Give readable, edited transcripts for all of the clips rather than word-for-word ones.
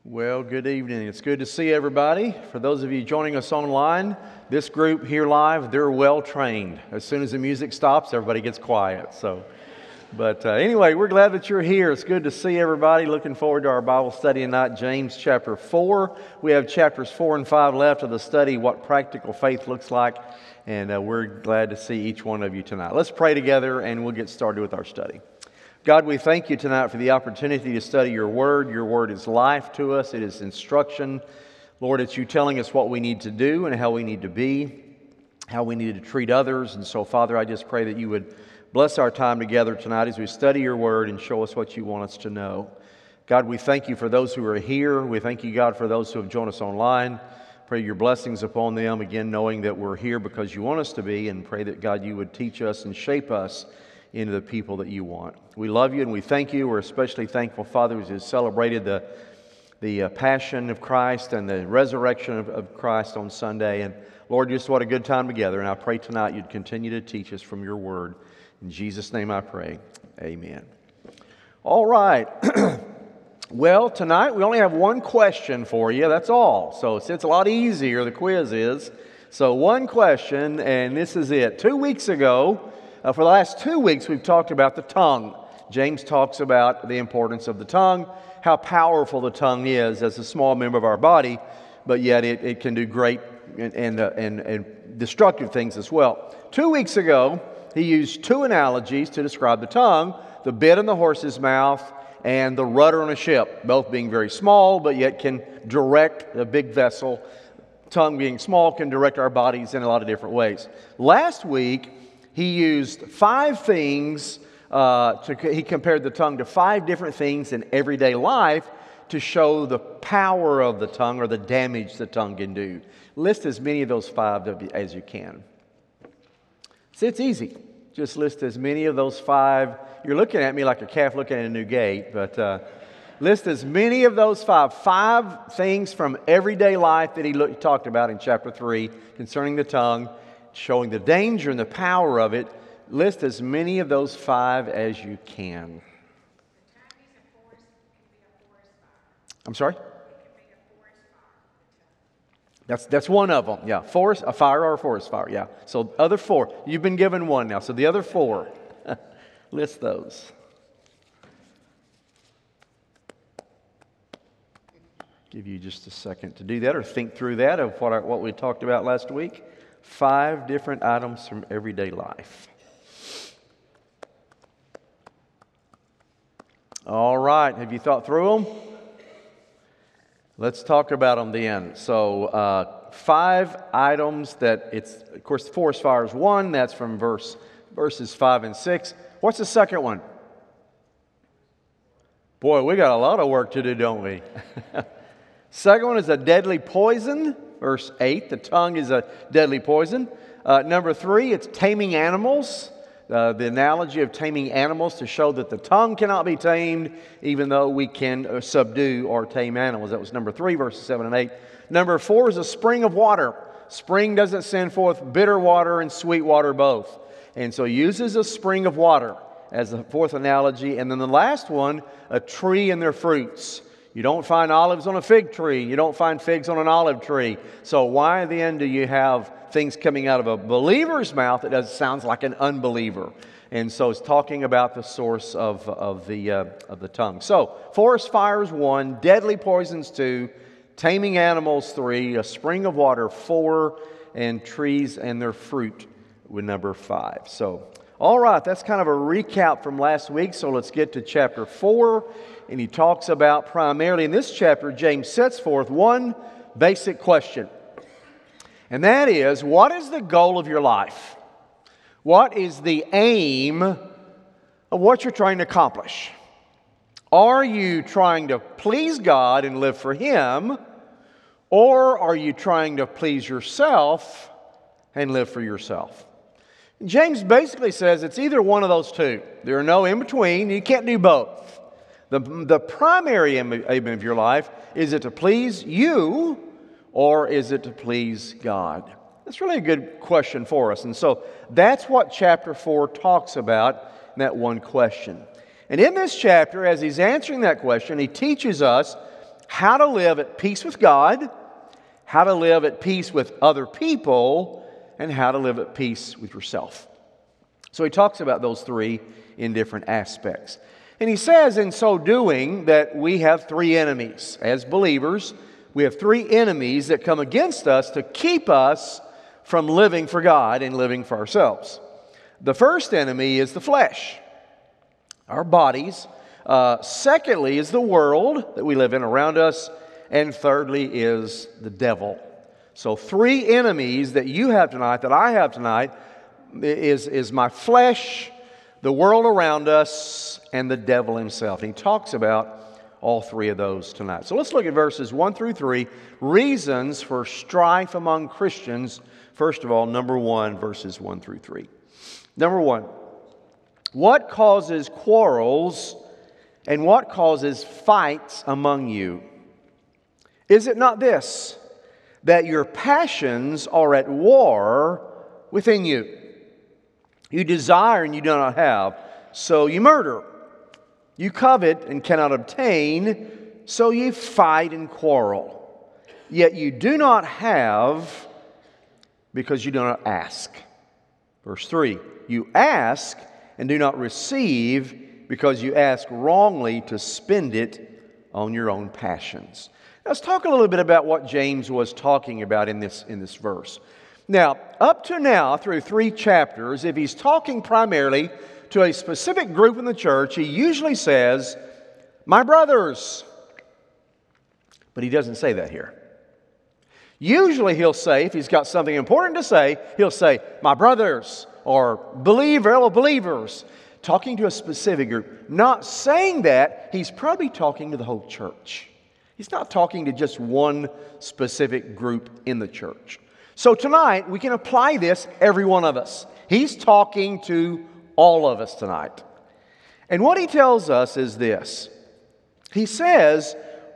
Well, good evening. It's good to see everybody. For those of you joining us online, this group here live, they're well trained. As soon as the music stops, everybody gets quiet. But anyway, we're glad that you're here. It's good to see everybody. Looking forward to our Bible study tonight, James chapter 4. We have chapters 4 and 5 left of the study, What Practical Faith Looks Like. And we're glad to see each one of you tonight. Let's pray together and we'll get started with our study. God, we thank you tonight for the opportunity to study your word. Your word is life to us. It is instruction. Lord, it's you telling us what we need to do and how we need to be, how we need to treat others. And so, Father, I just pray that you would bless our time together tonight as we study your word and show us what you want us to know. God, we thank you for those who are here. We thank you, God, for those who have joined us online. Pray your blessings upon them, again, knowing that we're here because you want us to be, and pray that, God, you would teach us and shape us into the people that you want. We love you and we thank you. We're especially thankful, Father, as you celebrated the passion of Christ and the resurrection of Christ on Sunday. And Lord, just what a good time together. And I pray tonight you'd continue to teach us from your word. In Jesus' name I pray. Amen. All right. Well, tonight we only have one question for you. That's all. So it's a lot easier, the quiz is. So one question, and this is it. 2 weeks ago, for the last 2 weeks, we've talked about the tongue. James talks about the importance of the tongue, how powerful the tongue is as a small member of our body, but yet it can do great and destructive things as well. 2 weeks ago, he used two analogies to describe the tongue, the bit in the horse's mouth and the rudder on a ship, both being very small, but yet can direct a big vessel. Tongue being small can direct our bodies in a lot of different ways. Last week, he used 5 things, he compared the tongue to 5 different things in everyday life to show the power of the tongue or the damage the tongue can do. List as many of those 5 as you can. See, it's easy. Just list as many of those 5. You're looking at me like a calf looking at a new gate, but list as many of those 5. 5 things from everyday life that he talked about in chapter 3 concerning the tongue, showing the danger and the power of it. List as many of those 5 as you can. I'm sorry? That's one of them. Yeah, a fire or a forest fire. Yeah. So other 4. You've been given one now. So the other 4. List those. Give you just a second to do that or think through that of what we talked about last week. 5 different items from everyday life. All right. Have you thought through them? Let's talk about them then. So 5 items that of course, the forest fire is one. That's from verses 5 and 6. What's the second one? Boy, we got a lot of work to do, don't we? Second one is a deadly poison. Verse 8, the tongue is a deadly poison. Number 3, it's taming animals. The analogy of taming animals to show that the tongue cannot be tamed, even though we can subdue or tame animals. That was number 3, verses 7 and 8. Number 4 is a spring of water. Spring doesn't send forth bitter water and sweet water both. And so uses a spring of water as the 4th analogy. And then the last one, a tree and their fruits. You don't find olives on a fig tree. You don't find figs on an olive tree. So why then do you have things coming out of a believer's mouth that sounds like an unbeliever? And so it's talking about the source of the tongue. So forest fires 1, deadly poisons 2, taming animals 3, a spring of water 4, and trees and their fruit with number 5. So all right, that's kind of a recap from last week. So let's get to chapter 4. And he talks about primarily in this chapter, James sets forth one basic question. And that is, what is the goal of your life? What is the aim of what you're trying to accomplish? Are you trying to please God and live for Him? Or are you trying to please yourself and live for yourself? James basically says it's either one of those two. There are no in between. You can't do both. The primary aim of your life, is it to please you or is it to please God? That's really a good question for us. And so that's what chapter 4 talks about in that one question. And in this chapter, as he's answering that question, he teaches us how to live at peace with God, how to live at peace with other people, and how to live at peace with yourself. So he talks about those three in different aspects. And he says in so doing that we have three enemies. As believers, we have three enemies that come against us to keep us from living for God and living for ourselves. The first enemy is the flesh, our bodies. Secondly is the world that we live in around us. And thirdly is the devil. So three enemies that you have tonight, that I have tonight, is my flesh, the world around us, and the devil himself. And he talks about all three of those tonight. So let's look at verses 1 through 3, reasons for strife among Christians. First of all, number 1, verses 1 through 3. Number 1, what causes quarrels and what causes fights among you? Is it not this, that your passions are at war within you? You desire and you do not have, so you murder. You covet and cannot obtain, so ye fight and quarrel. Yet you do not have because you do not ask. Verse 3, you ask and do not receive because you ask wrongly to spend it on your own passions. Let's talk a little bit about what James was talking about in this verse. Now, up to now, through 3 chapters, if he's talking primarily to a specific group in the church, he usually says, my brothers. But he doesn't say that here. Usually he'll say, if he's got something important to say, he'll say, my brothers, or fellow believers, talking to a specific group. Not saying that, he's probably talking to the whole church. He's not talking to just one specific group in the church. So tonight, we can apply this, every one of us. He's talking to all of us tonight. And what he tells us is this. He says,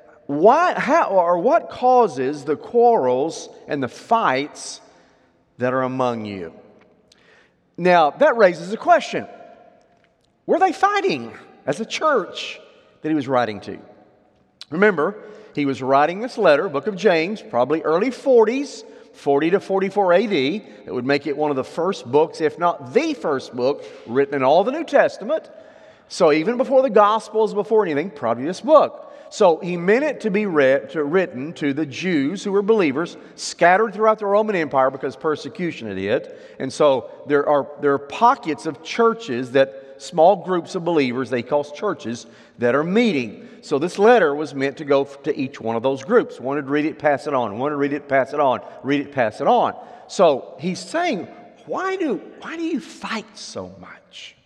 what causes the quarrels and the fights that are among you? Now, that raises a question. Were they fighting as a church that he was writing to? Remember, he was writing this letter, book of James, probably early 40s, 40 to 44 AD. That would make it one of the first books, if not the first book, written in all the New Testament. So even before the Gospels, before anything, probably this book. So he meant it to be written to the Jews who were believers, scattered throughout the Roman Empire because persecution had hit. And so there are pockets of churches, that small groups of believers, they call churches, that are meeting. So this letter was meant to go to each one of those groups. One would read it, pass it on. One would read it, pass it on. Read it, pass it on. So he's saying, why do you fight so much?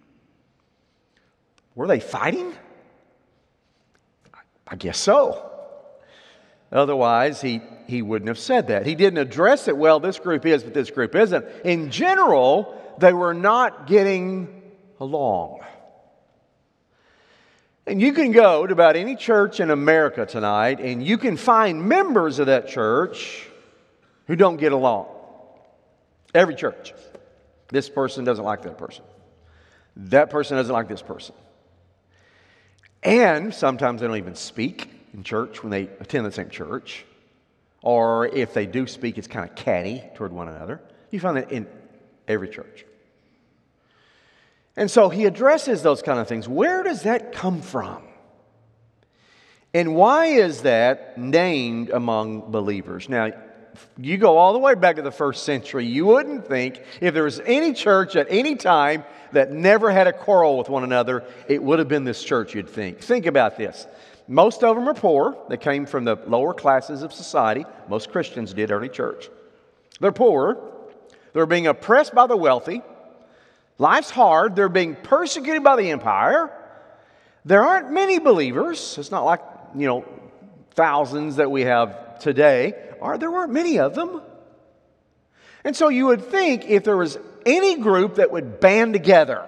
Were they fighting? I guess so. Otherwise, he wouldn't have said that. He didn't address it, well, this group is, but this group isn't. In general, they were not getting along. And you can go to about any church in America tonight, and you can find members of that church who don't get along. Every church. This person doesn't like that person. That person doesn't like this person. And sometimes they don't even speak in church when they attend the same church. Or if they do speak, it's kind of catty toward one another. You find that in every church. And so he addresses those kind of things. Where does that come from? And why is that named among believers? Now, you go all the way back to the first century, you wouldn't think if there was any church at any time that never had a quarrel with one another, it would have been this church, you'd think. Think about this. Most of them are poor. They came from the lower classes of society. Most Christians did, early church. They're poor. They're being oppressed by the wealthy. Life's hard. They're being persecuted by the empire. There aren't many believers. It's not like, thousands that we have today. There weren't many of them. And so you would think if there was any group that would band together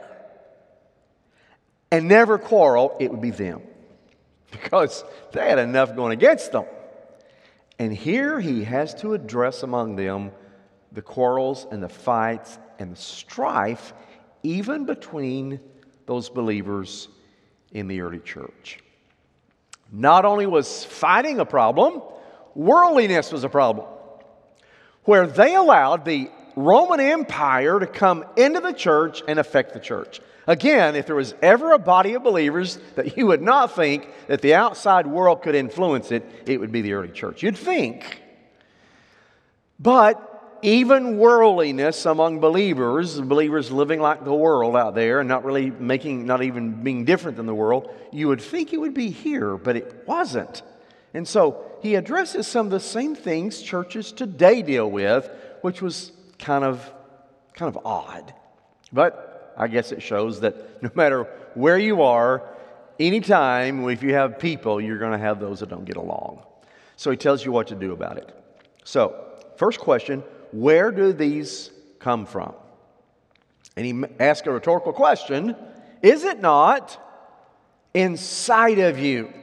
and never quarrel, it would be them. Because they had enough going against them. And here he has to address among them the quarrels and the fights and the strife, even between those believers in the early church. Not only was fighting a problem, worldliness was a problem, where they allowed the Roman Empire to come into the church and affect the church. Again, if there was ever a body of believers that you would not think that the outside world could influence it, it would be the early church. You'd think. But even worldliness among believers living like the world out there and not even being different than the world, you would think it would be here, but it wasn't. And so he addresses some of the same things churches today deal with, which was kind of odd. But I guess it shows that no matter where you are, anytime if you have people, you're going to have those that don't get along. So he tells you what to do about it. So, first question, where do these come from? And he asks a rhetorical question, is it not inside of you?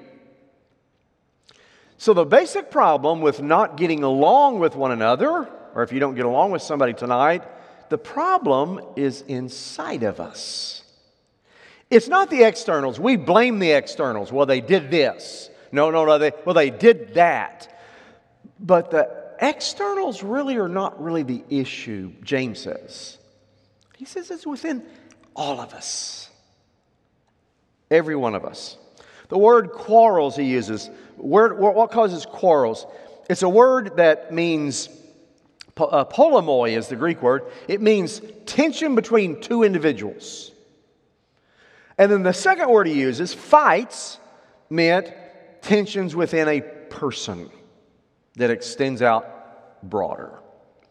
So the basic problem with not getting along with one another, or if you don't get along with somebody tonight, the problem is inside of us. It's not the externals. We blame the externals. Well, they did this. No, they did that. But the externals really are not really the issue, James says. He says it's within all of us. Every one of us. The word quarrels he uses. What causes quarrels? It's a word that means, polemoi is the Greek word. It means tension between two individuals. And then the second word he uses, fights, meant tensions within a person that extends out broader.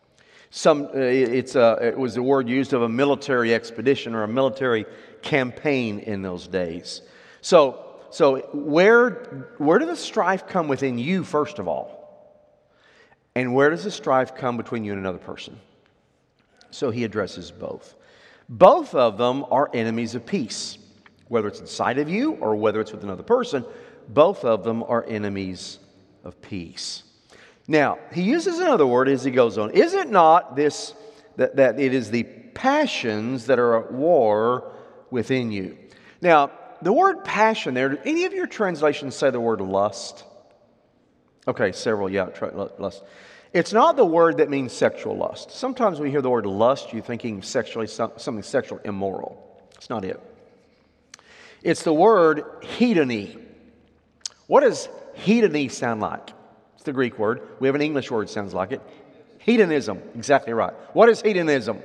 It was a word used of a military expedition or a military campaign in those days. So where does the strife come within you, first of all? And where does the strife come between you and another person? So he addresses both. Both of them are enemies of peace. Whether it's inside of you or whether it's with another person, both of them are enemies of peace. Now, he uses another word as he goes on. Is it not this that it is the passions that are at war within you? Now, the word passion there, do any of your translations say the word lust? Okay, several, lust. It's not the word that means sexual lust. Sometimes when you hear the word lust, you're thinking something sexual immoral. It's not it. It's the word hedony. What does hedony sound like? It's the Greek word. We have an English word that sounds like it. Hedonism. Exactly right. What is hedonism?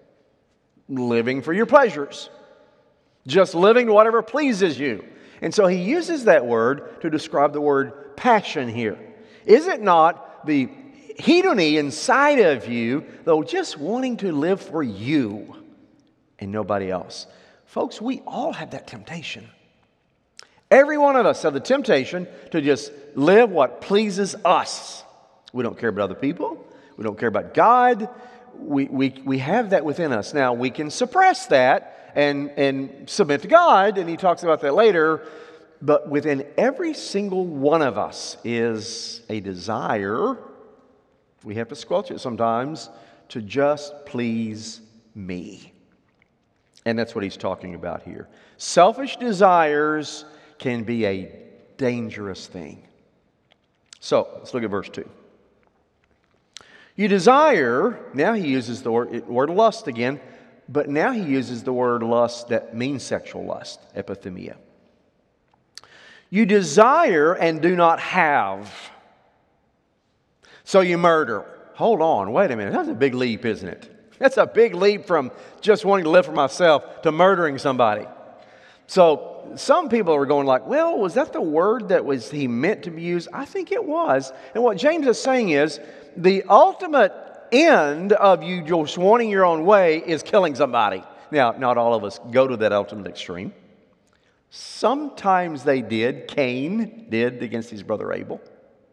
Living for your pleasures. Just living whatever pleases you. And so he uses that word to describe the word passion here. Is it not the hedony inside of you, though just wanting to live for you and nobody else? Folks, we all have that temptation. Every one of us have the temptation to just live what pleases us. We don't care about other people. We don't care about God. We have that within us. Now, we can suppress that and submit to God, and he talks about that later. But within every single one of us is a desire, we have to squelch it sometimes, to just please me. And that's what he's talking about here. Selfish desires can be a dangerous thing. So, let's look at verse 2. You desire, now he uses the word lust again, but now he uses the word lust that means sexual lust, epithumia. You desire and do not have. So you murder. Hold on, wait a minute. That's a big leap, isn't it? That's a big leap from just wanting to live for myself to murdering somebody. So some people are going like, well, was that the word that he meant to be used? I think it was. And what James is saying is the ultimate end of you just wanting your own way is killing somebody. Now, not all of us go to that ultimate extreme. Sometimes they did. Cain did against his brother Abel.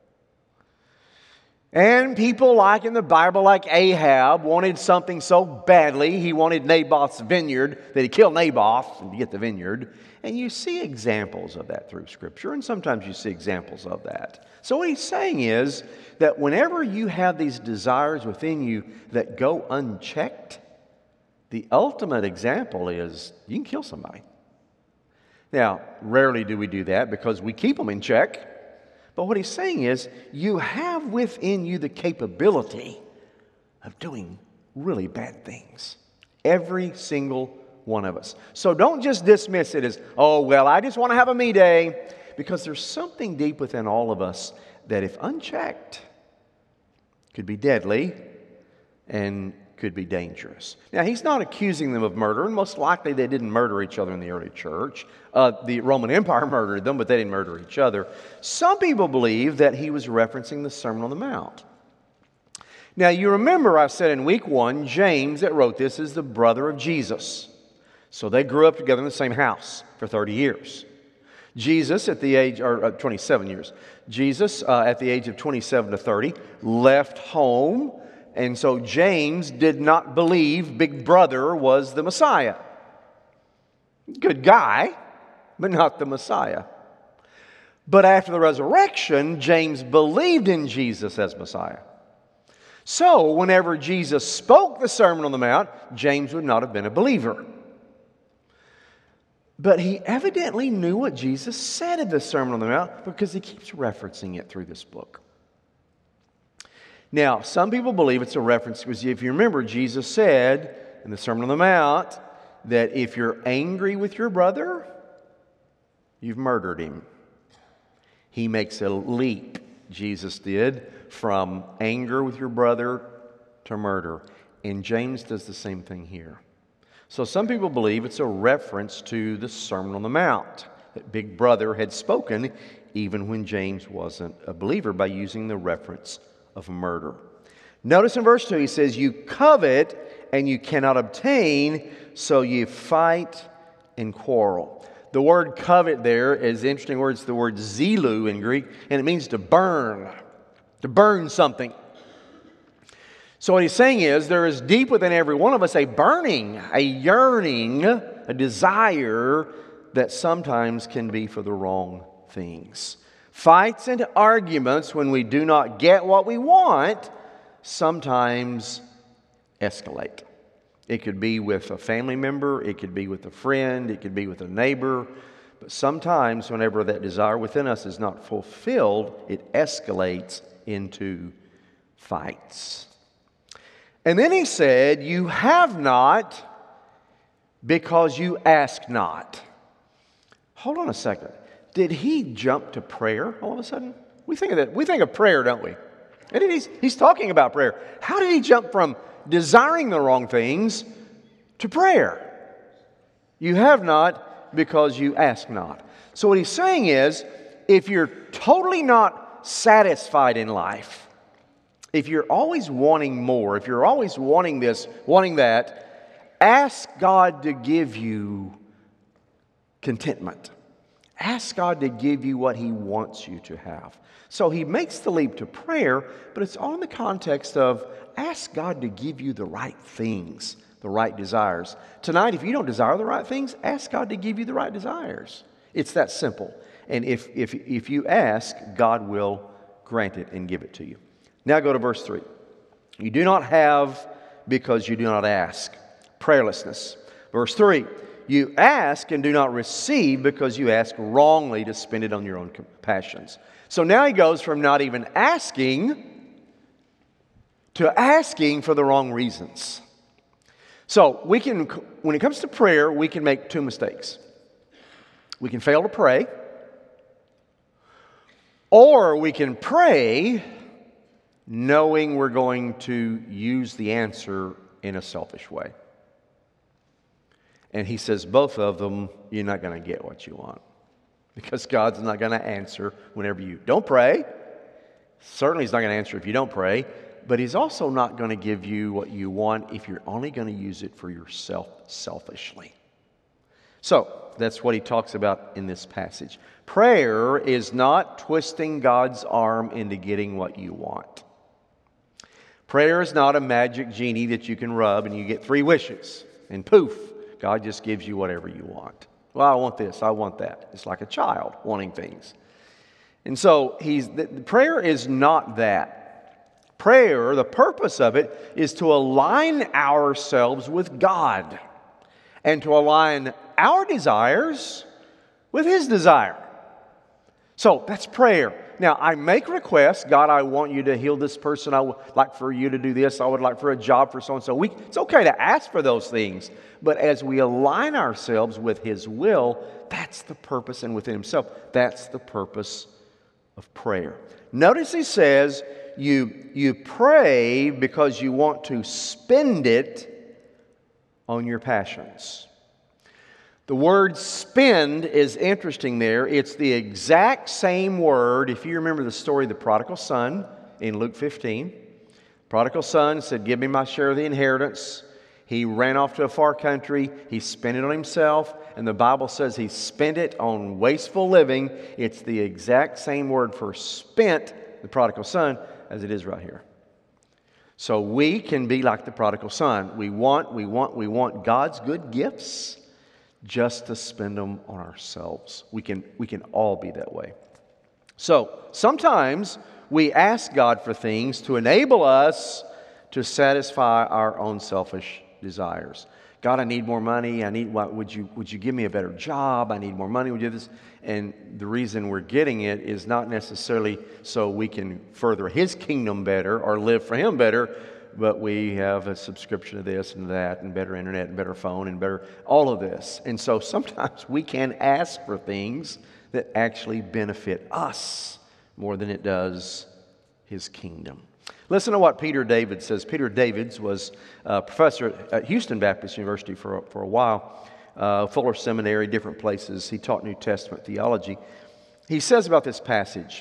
And people like in the Bible, like Ahab, wanted something so badly, he wanted Naboth's vineyard, that he killed Naboth to get the vineyard. And you see examples of that through Scripture, and sometimes you see examples of that. So what he's saying is that whenever you have these desires within you that go unchecked, the ultimate example is you can kill somebody. Now, rarely do we do that because we keep them in check. But what he's saying is, you have within you the capability of doing really bad things. Every single one of us. So don't just dismiss it as, oh, well, I just want to have a me day. Because there's something deep within all of us that, if unchecked, could be deadly and could be dangerous. Now, he's not accusing them of murder, and most likely they didn't murder each other in the early church. The Roman Empire murdered them, but they didn't murder each other. Some people believe that he was referencing the Sermon on the Mount. Now, you remember I said in week 1, James that wrote this is the brother of Jesus. So they grew up together in the same house for 30 years. Jesus at the age, or 27 years, Jesus at the age of 27 to 30 left home, and so James did not believe Big Brother was the Messiah. Good guy, but not the Messiah. But after the resurrection, James believed in Jesus as Messiah. So whenever Jesus spoke the Sermon on the Mount, James would not have been a believer. But he evidently knew what Jesus said in the Sermon on the Mount because he keeps referencing it through this book. Now, some people believe it's a reference because if you remember, Jesus said in the Sermon on the Mount that if you're angry with your brother, you've murdered him. He makes a leap, Jesus did, from anger with your brother to murder. And James does the same thing here. So some people believe it's a reference to the Sermon on the Mount that Big Brother had spoken even when James wasn't a believer by using the reference of murder. Notice in verse 2 he says, you covet and you cannot obtain, so you fight and quarrel. The word covet there is an interesting word. It's the word zelu in Greek, and it means to burn something. So what he's saying is there is deep within every one of us a burning, a yearning, a desire that sometimes can be for the wrong things. Fights and arguments when we do not get what we want sometimes escalate. It could be with a family member, it could be with a friend, it could be with a neighbor. But sometimes whenever that desire within us is not fulfilled, it escalates into fights. And then he said, you have not because you ask not. Hold on a second. Did he jump to prayer all of a sudden? We think of that. We think of prayer, don't we? And he's talking about prayer. How did he jump from desiring the wrong things to prayer? You have not because you ask not. So what he's saying is, if you're totally not satisfied in life, if you're always wanting more, if you're always wanting this, wanting that, ask God to give you contentment. Ask God to give you what He wants you to have. So he makes the leap to prayer, but it's all in the context of ask God to give you the right things, the right desires. Tonight, if you don't desire the right things, ask God to give you the right desires. It's that simple. And if you ask, God will grant it and give it to you. Now go to verse 3. You do not have because you do not ask. Prayerlessness. Verse 3. You ask and do not receive because you ask wrongly to spend it on your own passions. So now he goes from not even asking to asking for the wrong reasons. So when it comes to prayer, we can make two mistakes. We can fail to pray, or we can pray knowing we're going to use the answer in a selfish way. And he says both of them, you're not going to get what you want. Because God's not going to answer whenever you don't pray. Certainly He's not going to answer if you don't pray. But He's also not going to give you what you want if you're only going to use it for yourself selfishly. So, that's what he talks about in this passage. Prayer is not twisting God's arm into getting what you want. Prayer is not a magic genie that you can rub and you get 3 wishes. And poof, God just gives you whatever you want. Well, I want this, I want that. It's like a child wanting things. And so prayer is not that. Prayer, the purpose of it, is to align ourselves with God and to align our desires with His desire. So that's prayer. Now, I make requests. God, I want you to heal this person. I would like for you to do this. I would like for a job for so-and-so. It's okay to ask for those things. But as we align ourselves with His will, that's the purpose, and within Himself, that's the purpose of prayer. Notice He says, you pray because you want to spend it on your passions. The word spend is interesting there. It's the exact same word. If you remember the story of the prodigal son in Luke 15, prodigal son said, give me my share of the inheritance. He ran off to a far country. He spent it on himself. And the Bible says he spent it on wasteful living. It's the exact same word for spent, the prodigal son, as it is right here. So we can be like the prodigal son. We want God's good gifts, just to spend them on ourselves. We can all be that way. So sometimes we ask God for things to enable us to satisfy our own selfish desires. God, I need more money. Would you give me a better job? I need more money. Would you do this? And the reason we're getting it is not necessarily so we can further His kingdom better or live for Him better, but we have a subscription to this and that, and better internet, and better phone, and better all of this. And so sometimes we can ask for things that actually benefit us more than it does His kingdom. Listen to what Peter Davids says. Peter Davids was a professor at Houston Baptist University for a while, Fuller Seminary, different places. He taught New Testament theology. He says about this passage,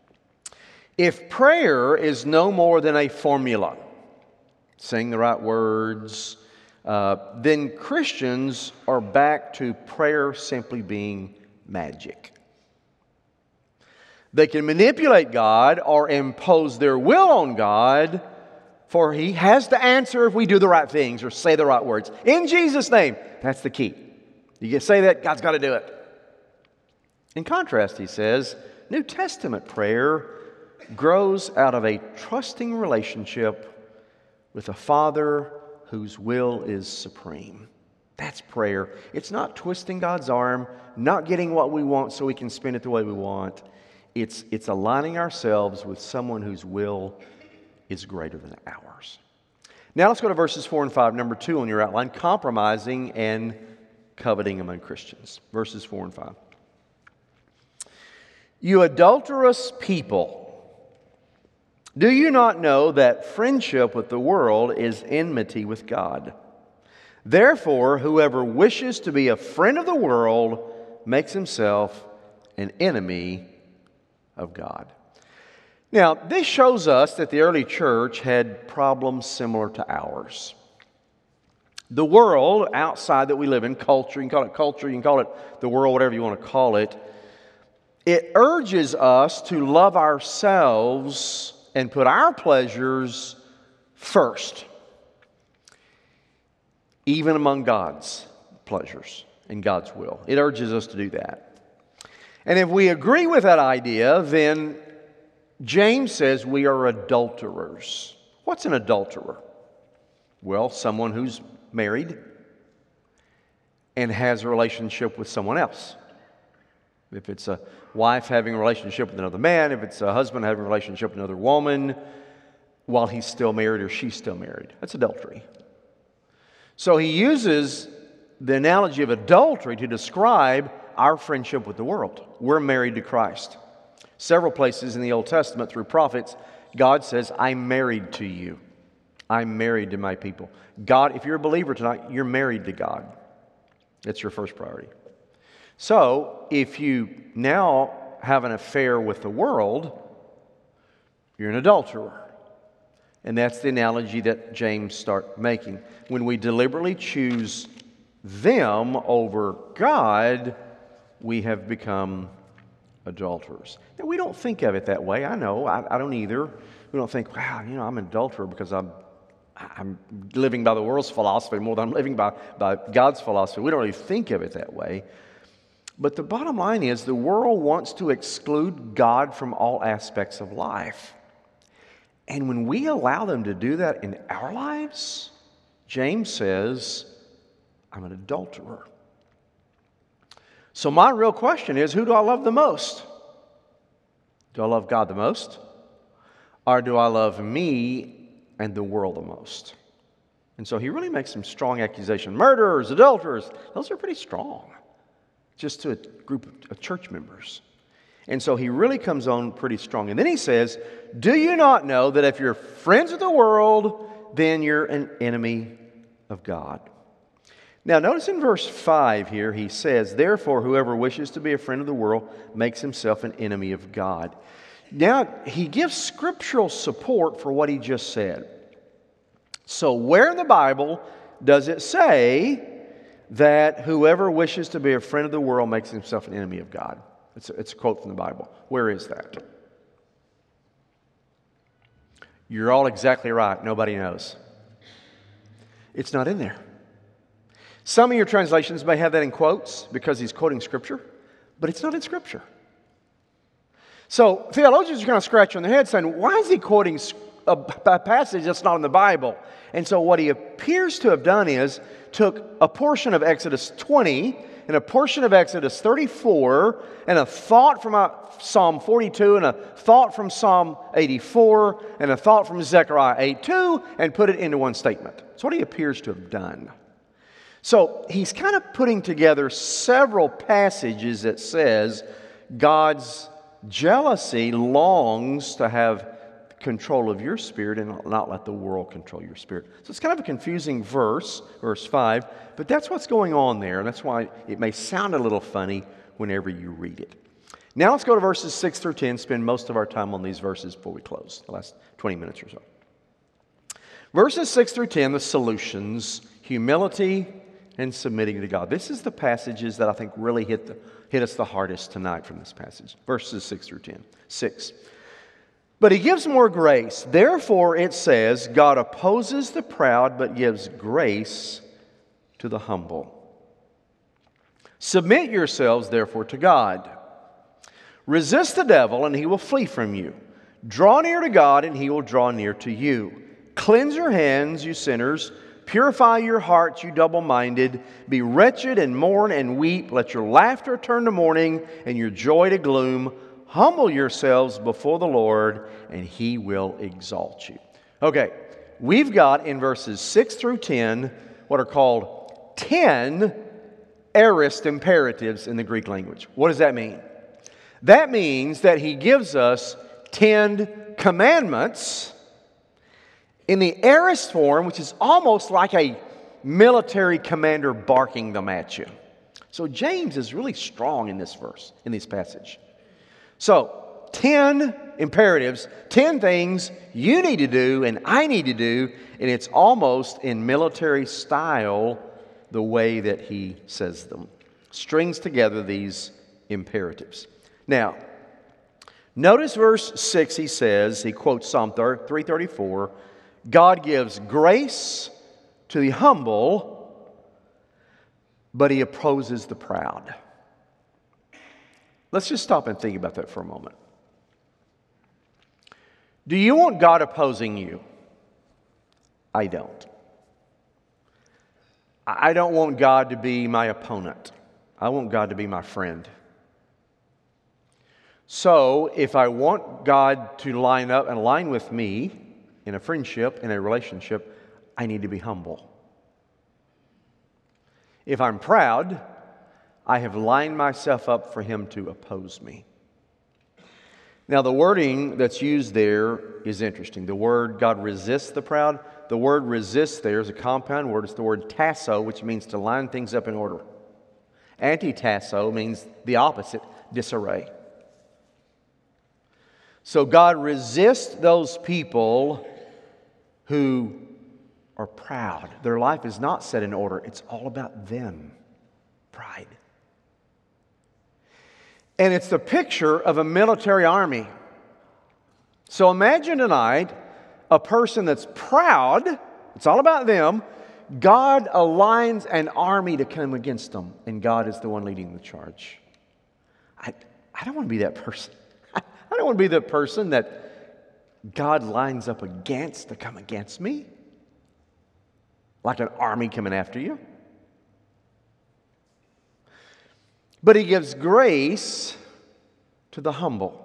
if prayer is no more than a formula, saying the right words, then Christians are back to prayer simply being magic. They can manipulate God or impose their will on God, for He has to answer if we do the right things or say the right words. In Jesus' name, that's the key. You can say that, God's got to do it. In contrast, he says, New Testament prayer grows out of a trusting relationship with a Father whose will is supreme. That's prayer. It's not twisting God's arm, not getting what we want so we can spend it the way we want. It's aligning ourselves with someone whose will is greater than ours. Now let's go to verses 4 and 5. Number 2 on your outline, compromising and coveting among Christians. Verses 4 and 5. You adulterous people, do you not know that friendship with the world is enmity with God? Therefore, whoever wishes to be a friend of the world makes himself an enemy of God. Now, this shows us that the early church had problems similar to ours. The world outside that we live in, culture, you can call it culture, you can call it the world, whatever you want to call it, it urges us to love ourselves and put our pleasures first, even among God's pleasures and God's will. It urges us to do that. And if we agree with that idea, then James says we are adulterers. What's an adulterer? Well, someone who's married and has a relationship with someone else. If it's a wife having a relationship with another man, if it's a husband having a relationship with another woman while he's still married or she's still married, that's adultery. So he uses the analogy of adultery to describe our friendship with the world. We're married to Christ. Several places in the Old Testament through prophets, God says, I'm married to you. I'm married to my people. God, if you're a believer tonight, you're married to God. That's your first priority. So, if you now have an affair with the world, you're an adulterer. And that's the analogy that James starts making. When we deliberately choose them over God, we have become adulterers. Now, we don't think of it that way. I know. I don't either. We don't think, wow, I'm an adulterer because I'm living by the world's philosophy more than I'm living by God's philosophy. We don't really think of it that way. But the bottom line is the world wants to exclude God from all aspects of life. And when we allow them to do that in our lives, James says, I'm an adulterer. So my real question is, who do I love the most? Do I love God the most? Or do I love me and the world the most? And so he really makes some strong accusations. Murderers, adulterers, those are pretty strong, just to a group of church members. And so he really comes on pretty strong. And then he says, do you not know that if you're friends with the world, then you're an enemy of God? Now, notice in verse 5 here, he says, therefore, whoever wishes to be a friend of the world makes himself an enemy of God. Now, he gives scriptural support for what he just said. So, where in the Bible does it say that whoever wishes to be a friend of the world makes himself an enemy of God? It's a quote from the Bible. Where is that? You're all exactly right. Nobody knows. It's not in there. Some of your translations may have that in quotes because he's quoting Scripture, but it's not in Scripture. So theologians are kind of scratching their head saying, why is he quoting a passage that's not in the Bible? And so what he appears to have done is took a portion of Exodus 20 and a portion of Exodus 34 and a thought from Psalm 42 and a thought from Psalm 84 and a thought from Zechariah 8:2 and put it into one statement. That's what he appears to have done. So he's kind of putting together several passages that says God's jealousy longs to have control of your spirit and not let the world control your spirit. So it's kind of a confusing verse 5, but that's what's going on there. And that's why it may sound a little funny whenever you read it. Now let's go to verses 6 through 10, spend most of our time on these verses before we close, the last 20 minutes or so. Verses 6 through 10, the solutions, humility and submitting to God. This is the passages that I think really hit us the hardest tonight from this passage. Verses 6 through 10. 6. But he gives more grace. Therefore, it says, God opposes the proud, but gives grace to the humble. Submit yourselves, therefore, to God. Resist the devil, and he will flee from you. Draw near to God, and he will draw near to you. Cleanse your hands, you sinners. Purify your hearts, you double-minded. Be wretched and mourn and weep. Let your laughter turn to mourning and your joy to gloom. Humble yourselves before the Lord, and He will exalt you. Okay, we've got in verses 6 through 10 what are called 10 aorist imperatives in the Greek language. What does that mean? That means that he gives us 10 commandments in the aorist form, which is almost like a military commander barking them at you. So James is really strong in this verse, in this passage. So, 10 imperatives, 10 things you need to do and I need to do, and it's almost in military style the way that he says them. Strings together these imperatives. Now, notice verse 6, he quotes Psalm 334, God gives grace to the humble, but he opposes the proud. Let's just stop and think about that for a moment. Do you want God opposing you? I don't. I don't want God to be my opponent. I want God to be my friend. So, if I want God to line up and align with me in a friendship, in a relationship, I need to be humble. If I'm proud, I have lined myself up for Him to oppose me. Now, the wording that's used there is interesting. The word God resists the proud, the word resist there is a compound word. It's the word tasso, which means to line things up in order. Anti-tasso means the opposite, disarray. So God resists those people who are proud. Their life is not set in order. It's all about them. Pride. And it's the picture of a military army. So imagine tonight a person that's proud. It's all about them. God aligns an army to come against them. And God is the one leading the charge. I don't want to be that person. I don't want to be the person that God lines up against to come against me. Like an army coming after you. but He gives grace to the humble.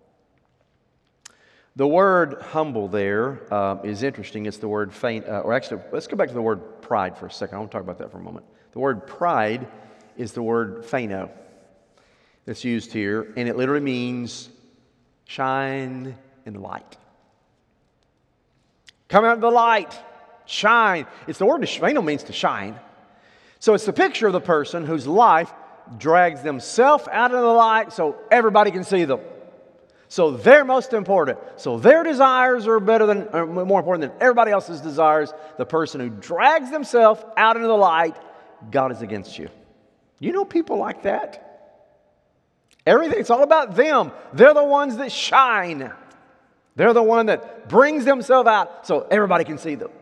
The word humble there is interesting. It's the word faint, or actually, let's go back to the word pride for a second. I want to talk about that for a moment. The word pride is the word phano that's used here, and it literally means shine in the light. Come out of the light, shine. It's the word phano means to shine. So it's the picture of the person whose life drags themselves out of the light so everybody can see them. So they're most important. So their desires are more important than everybody else's desires. The person who drags themselves out into the light, God is against you. You know people like that? Everything, it's all about them. They're the ones that shine. They're the one that brings themselves out so everybody can see them.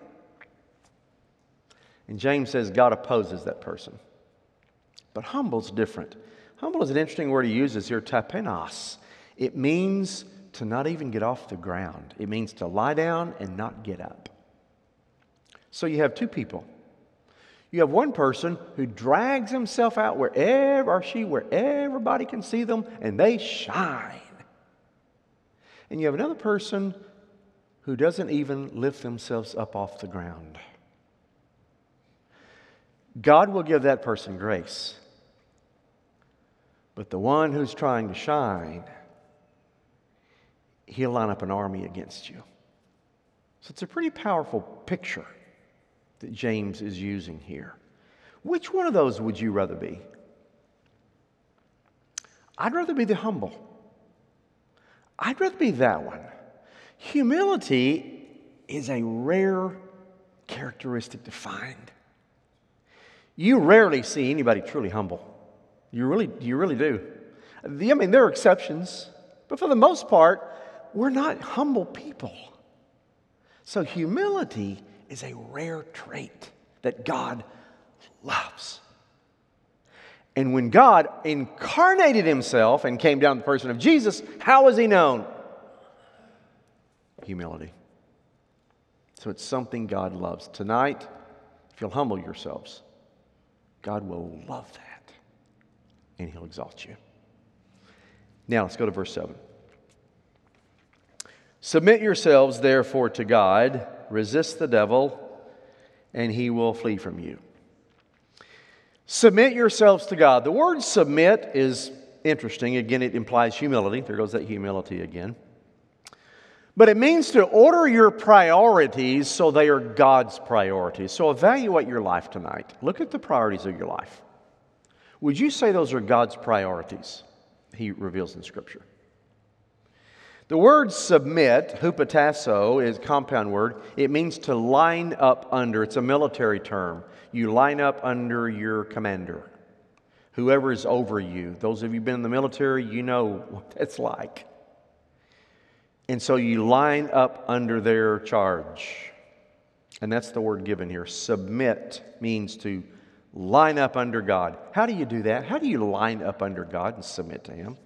And James says God opposes that person. But humble's different. Humble is an interesting word he uses here, tapenos. It means to not even get off the ground. It means to lie down and not get up. So you have two people. You have one person who drags himself out where everybody can see them, and they shine. And you have another person who doesn't even lift themselves up off the ground. God will give that person grace. But the one who's trying to shine, He'll line up an army against you. So it's a pretty powerful picture that James is using here. Which one of those would you rather be? I'd rather be the humble. I'd rather be that one. Humility is a rare characteristic to find. You rarely see anybody truly humble. You really do. There are exceptions, but for the most part, we're not humble people. So humility is a rare trait that God loves. And when God incarnated Himself and came down in the person of Jesus, how was He known? Humility. So it's something God loves. Tonight, if you'll humble yourselves, God will love that, and He'll exalt you. Now, let's go to verse 7. Submit yourselves, therefore, to God. Resist the devil, and he will flee from you. Submit yourselves to God. The word submit is interesting. Again, it implies humility. There goes that humility again. But it means to order your priorities so they are God's priorities. So evaluate your life tonight. Look at the priorities of your life. Would you say those are God's priorities? He reveals in Scripture. The word submit, hupotasso, is a compound word. It means to line up under. It's a military term. You line up under your commander, whoever is over you. Those of you who've been in the military, you know what that's like. And so you line up under their charge. And that's the word given here. Submit means to line up under God. How do you do that? How do you line up under God and submit to Him?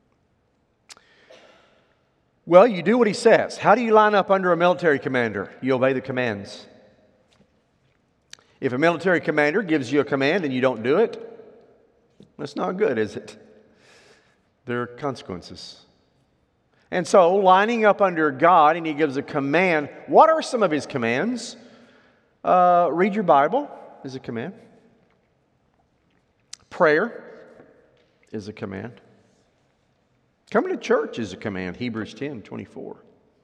Well, you do what He says. How do you line up under a military commander? You obey the commands. If a military commander gives you a command and you don't do it, that's not good, is it? There are consequences. And so, lining up under God, and He gives a command. What are some of His commands? Read your Bible is a command. Prayer is a command. Coming to church is a command, Hebrews 10:24.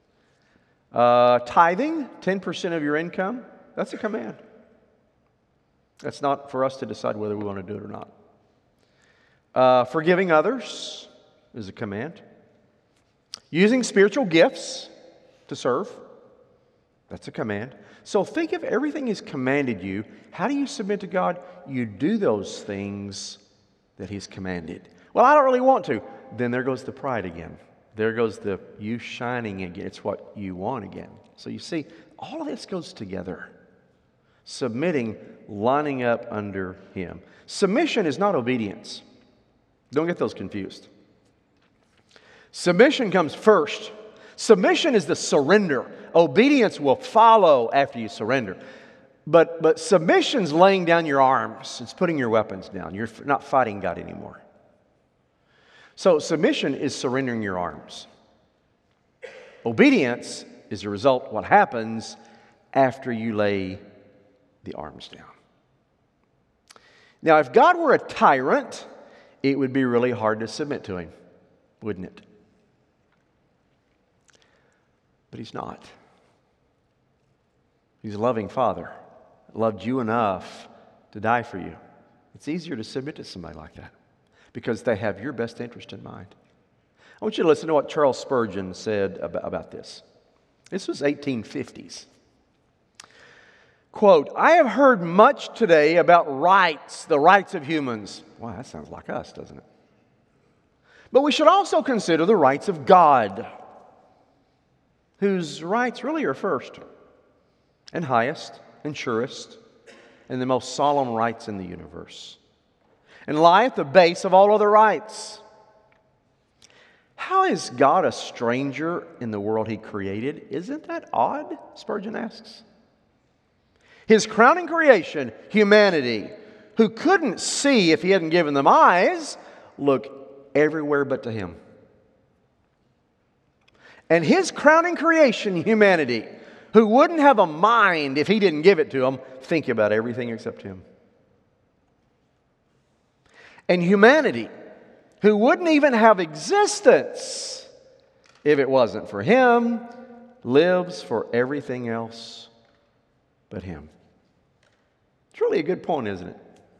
Tithing, 10% of your income, that's a command. That's not for us to decide whether we want to do it or not. Forgiving others is a command. Using spiritual gifts to serve, that's a command. So think of everything He's commanded you. How do you submit to God? You do those things that He's commanded. Well, I don't really want to. Then there goes the pride again. There goes the you shining again. It's what you want again. So you see, all of this goes together. Submitting, lining up under Him. Submission is not obedience. Don't get those confused. Submission comes first. Submission is the surrender. Obedience will follow after you surrender. But submission's laying down your arms. It's putting your weapons down. You're not fighting God anymore. So submission is surrendering your arms. Obedience is the result, what happens after you lay the arms down. Now, if God were a tyrant, it would be really hard to submit to Him, wouldn't it? But He's not. He's a loving Father, loved you enough to die for you. It's easier to submit to somebody like that because they have your best interest in mind. I want you to listen to what Charles Spurgeon said about this. This was 1850s. Quote, "I have heard much today about rights, the rights of humans." Wow, that sounds like us, doesn't it? "But we should also consider the rights of God, whose rights really are first and highest and surest and the most solemn rights in the universe, and lie at the base of all other rights. How is God a stranger in the world He created? Isn't that odd?" Spurgeon asks. His crowning creation, humanity, who couldn't see if He hadn't given them eyes, look everywhere but to Him. And His crowning creation, humanity, who wouldn't have a mind if He didn't give it to them, think about everything except Him. And humanity, who wouldn't even have existence if it wasn't for Him, lives for everything else but Him. It's really a good point, isn't it?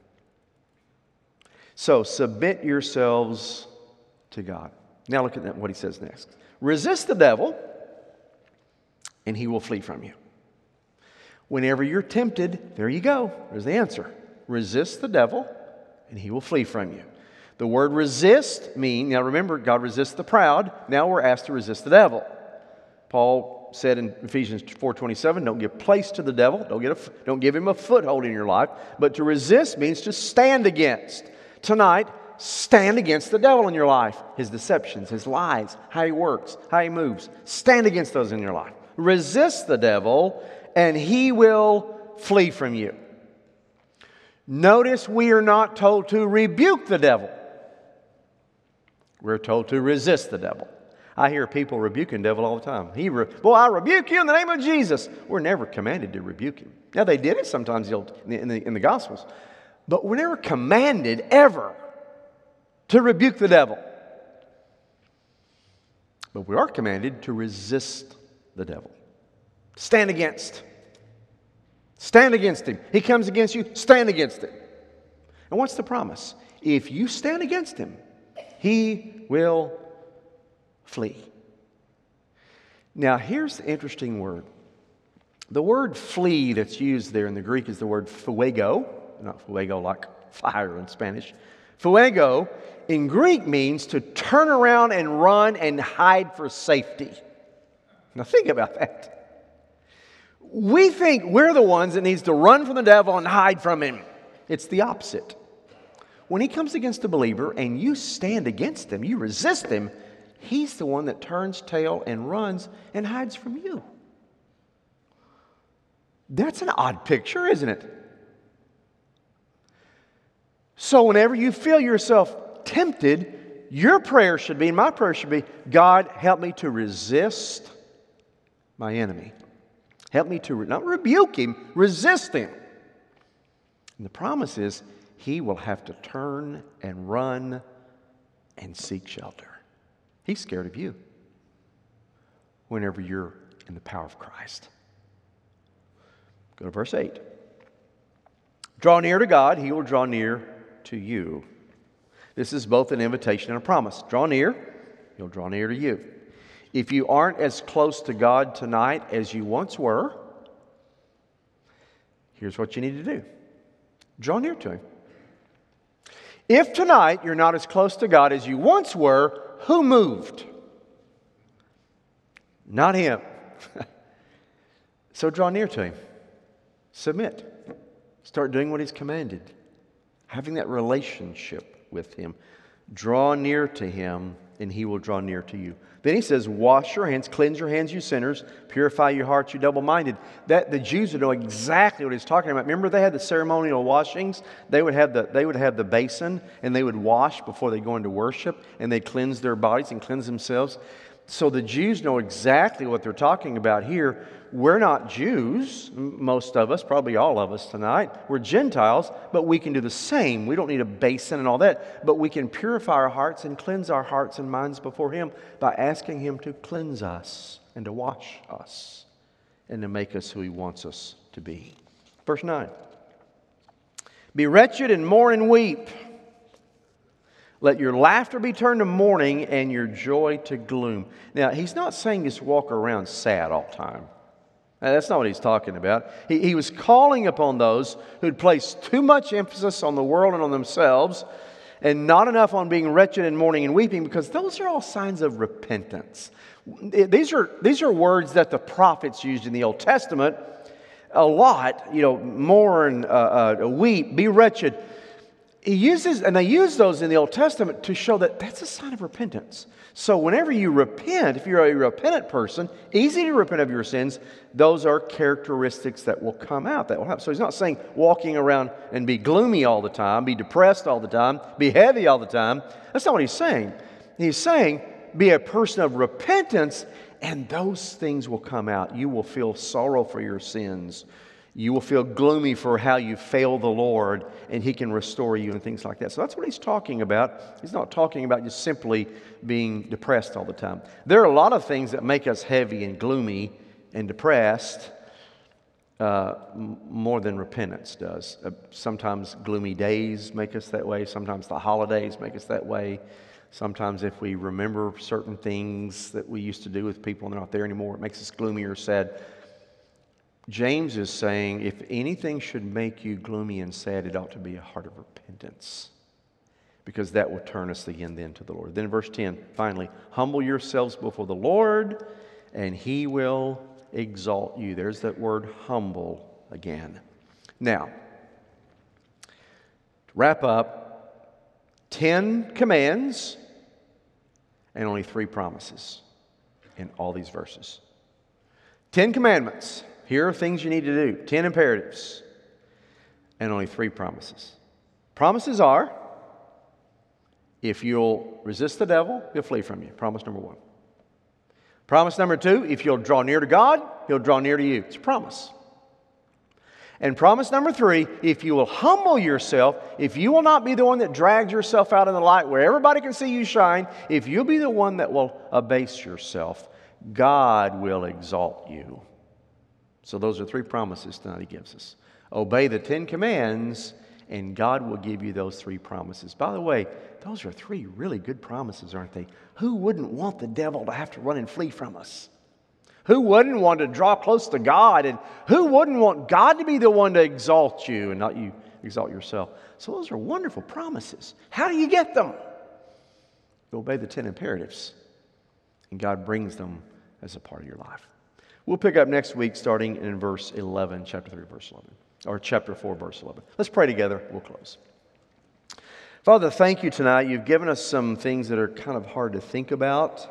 So, submit yourselves to God. Now look at what he says next. Resist the devil, and he will flee from you. Whenever you're tempted, there you go. There's the answer. Resist the devil, and he will flee from you. The word resist means, now remember, God resists the proud. Now we're asked to resist the devil. Paul said in Ephesians 4:27, don't give place to the devil. Don't give him a foothold in your life. But to resist means to stand against. Tonight, stand against the devil in your life. His deceptions, his lies, how he works, how he moves. Stand against those in your life. Resist the devil, and he will flee from you. Notice we are not told to rebuke the devil. We're told to resist the devil. I hear people rebuking the devil all the time. I rebuke you in the name of Jesus. We're never commanded to rebuke him. Now, they did it sometimes in the Gospels. But we're never commanded ever to rebuke the devil. But we are commanded to resist the devil. Stand against. Stand against him. He comes against you, stand against him. And what's the promise? If you stand against him, he will flee. Now, here's the interesting word. The word flee that's used there in the Greek is the word fuego. Not fuego like fire in Spanish. Fuego in Greek means to turn around and run and hide for safety. Now think about that. We think we're the ones that needs to run from the devil and hide from him. It's the opposite. When he comes against a believer and you stand against him, you resist him, he's the one that turns tail and runs and hides from you. That's an odd picture, isn't it? So whenever you feel yourself tempted, your prayer should be, and my prayer should be, God, help me to resist my enemy. Help me to, not rebuke him, resist him. And the promise is, he will have to turn and run and seek shelter. He's scared of you whenever you're in the power of Christ. Go to verse 8. Draw near to God, he will draw near to you. This is both an invitation and a promise. Draw near, he'll draw near to you. If you aren't as close to God tonight as you once were, here's what you need to do. Draw near to him. If tonight you're not as close to God as you once were, who moved? Not him. So draw near to him. Submit. Start doing what he's commanded. Having that relationship with him. Draw near to him, and He will draw near to you. Then He says, wash your hands, cleanse your hands, you sinners, purify your hearts, you double-minded. That the Jews would know exactly what He's talking about. Remember, they had the ceremonial washings. They would have the basin, and they would wash before they go into worship, and they'd cleanse their bodies and cleanse themselves. So the Jews know exactly what they're talking about here. We're not Jews, most of us, probably all of us tonight. We're Gentiles, but we can do the same. We don't need a basin and all that, but we can purify our hearts and cleanse our hearts and minds before Him by asking Him to cleanse us and to wash us and to make us who He wants us to be. Verse 9. Be wretched and mourn and weep. Let your laughter be turned to mourning and your joy to gloom. Now, He's not saying just walk around sad all the time. Now, that's not what He's talking about. He was calling upon those who'd placed too much emphasis on the world and on themselves and not enough on being wretched and mourning and weeping, because those are all signs of repentance. These are words that the prophets used in the Old Testament a lot. Mourn, weep, be wretched. He uses, and they use those in the Old Testament to show that that's a sign of repentance. So whenever you repent, if you're a repentant person, easy to repent of your sins, those are characteristics that will come out, that will happen. So He's not saying walking around and be gloomy all the time, be depressed all the time, be heavy all the time. That's not what He's saying. He's saying be a person of repentance, and those things will come out. You will feel sorrow for your sins. You will feel gloomy for how you fail the Lord, and He can restore you and things like that. So that's what He's talking about. He's not talking about just simply being depressed all the time. There are a lot of things that make us heavy and gloomy and depressed more than repentance does. Sometimes gloomy days make us that way. Sometimes the holidays make us that way. Sometimes if we remember certain things that we used to do with people and they're not there anymore, it makes us gloomy or sad. James is saying, if anything should make you gloomy and sad, it ought to be a heart of repentance, because that will turn us again then to the Lord. Then verse 10, finally, humble yourselves before the Lord, and He will exalt you. There's that word humble again. Now, to wrap up, 10 commands and only 3 promises in all these verses. 10 commandments. Here are things you need to do. 10 imperatives. And only 3 promises. Promises are, if you'll resist the devil, he'll flee from you. Promise number 1. Promise number 2, if you'll draw near to God, He'll draw near to you. It's a promise. And promise number 3, if you will humble yourself, if you will not be the one that drags yourself out in the light where everybody can see you shine, if you'll be the one that will abase yourself, God will exalt you. So those are 3 promises tonight He gives us. Obey the 10 commands, and God will give you those 3 promises. By the way, those are 3 really good promises, aren't they? Who wouldn't want the devil to have to run and flee from us? Who wouldn't want to draw close to God? And who wouldn't want God to be the one to exalt you and not you exalt yourself? So those are wonderful promises. How do you get them? You obey the 10 imperatives, and God brings them as a part of your life. We'll pick up next week starting in verse 11, chapter 3, verse 11, or chapter 4, verse 11. Let's pray together. We'll close. Father, thank You tonight. You've given us some things that are kind of hard to think about.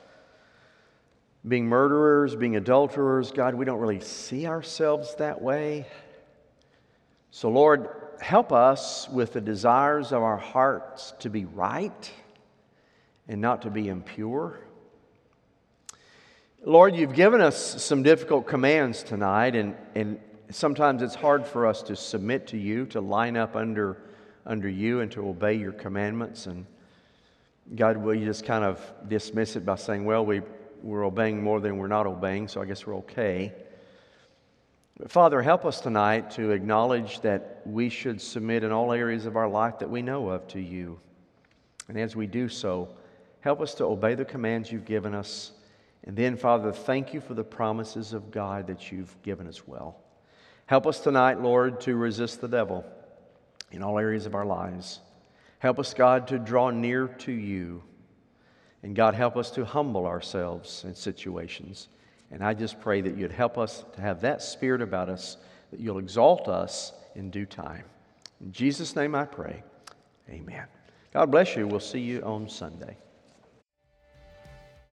Being murderers, being adulterers, God, we don't really see ourselves that way. So, Lord, help us with the desires of our hearts to be right and not to be impure. Lord, You've given us some difficult commands tonight, and sometimes it's hard for us to submit to You, to line up under You and to obey Your commandments. And God, will You just kind of dismiss it by saying, well, we're obeying more than we're not obeying, so I guess we're okay. But Father, help us tonight to acknowledge that we should submit in all areas of our life that we know of to You. And as we do so, help us to obey the commands You've given us. And then, Father, thank You for the promises of God that You've given as well. Help us tonight, Lord, to resist the devil in all areas of our lives. Help us, God, to draw near to You. And God, help us to humble ourselves in situations. And I just pray that You'd help us to have that spirit about us, that You'll exalt us in due time. In Jesus' name I pray. Amen. God bless you. We'll see you on Sunday.